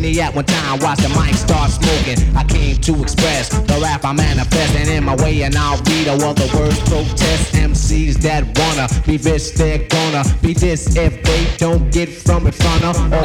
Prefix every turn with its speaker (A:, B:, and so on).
A: maniac one time, watch the mic start smoking. I came to express the rap I'm manifesting in my way, and I'll read all the words protest. MCs that wanna be bitch, they're gonna be this if they don't get from in front of.